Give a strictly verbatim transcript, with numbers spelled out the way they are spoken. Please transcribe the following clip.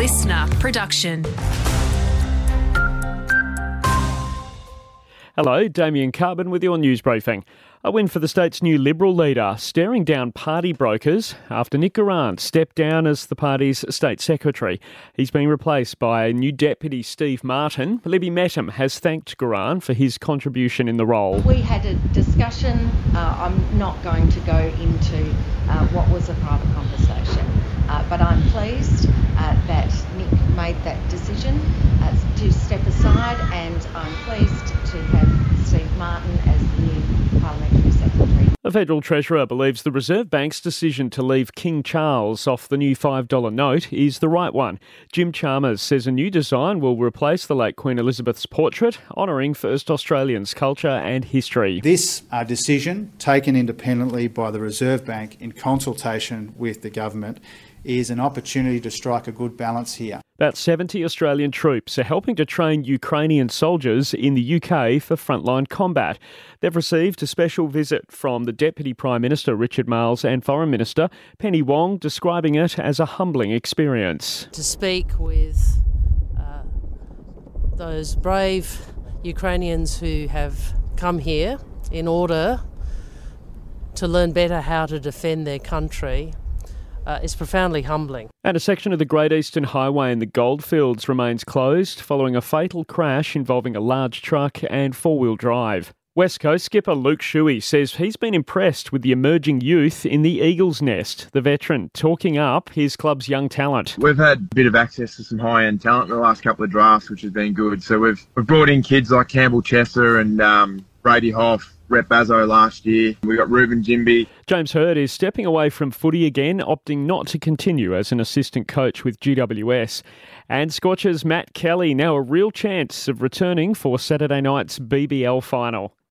listener production. Hello, Damien Carbon with your news briefing. A win for the state's new Liberal leader, staring down party brokers after Nick Garant stepped down as the party's state secretary. He's being replaced by new deputy Steve Martin. Libby Mettam has thanked Garant for his contribution in the role. We had a discussion. Uh, I'm not going to go into uh, what was a private conversation, uh, but I'm pleased uh, that Nick made that decision uh, to step aside, and I'm pleased to have Steve Martin as the new parliamentary secretary. The Federal Treasurer believes the Reserve Bank's decision to leave King Charles off the new five dollar note is the right one. Jim Chalmers says a new design will replace the late Queen Elizabeth's portrait, honouring First Australians' culture and history. This uh, decision, taken independently by the Reserve Bank in consultation with the government, is an opportunity to strike a good balance here. About seventy Australian troops are helping to train Ukrainian soldiers in the U K for frontline combat. They've received a special visit from the Deputy Prime Minister Richard Marles and Foreign Minister Penny Wong, describing it as a humbling experience. To speak with uh, those brave Ukrainians who have come here in order to learn better how to defend their country Uh, is profoundly humbling. And a section of the Great Eastern Highway in the Goldfields remains closed following a fatal crash involving a large truck and four-wheel drive. West Coast skipper Luke Shuey says he's been impressed with the emerging youth in the Eagles Nest, the veteran talking up his club's young talent. We've had a bit of access to some high-end talent in the last couple of drafts, which has been good. So we've, we've brought in kids like Campbell Chester and um, Brady Hoff, Rhett Bazzo last year. We got Ruben Jimby. James Hird is stepping away from footy again, opting not to continue as an assistant coach with G W S. And Scorchers' Matt Kelly now a real chance of returning for Saturday night's B B L final.